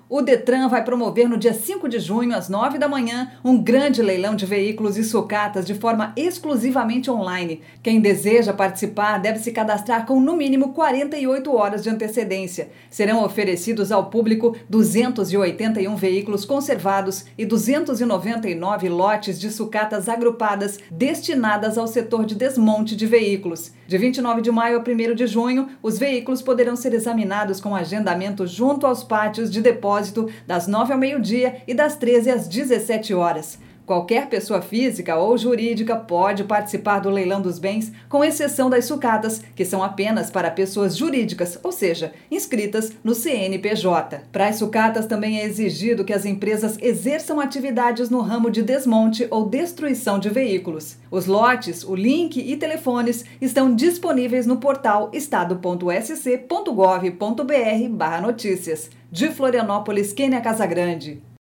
O Detran vai promover no dia 5 de junho, às 9 da manhã, um grande leilão de veículos e sucatas de forma exclusivamente online. Quem deseja participar deve se cadastrar com no mínimo 48 horas de antecedência. Serão oferecidos ao público 281 veículos conservados e 299 lotes de sucatas agrupadas destinadas ao setor de desmonte de veículos. De 29 de maio a 1º de junho, os veículos poderão ser examinados com agendamento junto aos pátios de depósito das 9 ao meio-dia e das 13 às 17 horas. Qualquer pessoa física ou jurídica pode participar do leilão dos bens, com exceção das sucatas, que são apenas para pessoas jurídicas, ou seja, inscritas no CNPJ. Para as sucatas também é exigido que as empresas exerçam atividades no ramo de desmonte ou destruição de veículos. Os lotes, o link e telefones estão disponíveis no portal estado.sc.gov.br/notícias. De Florianópolis, Kênia Casagrande.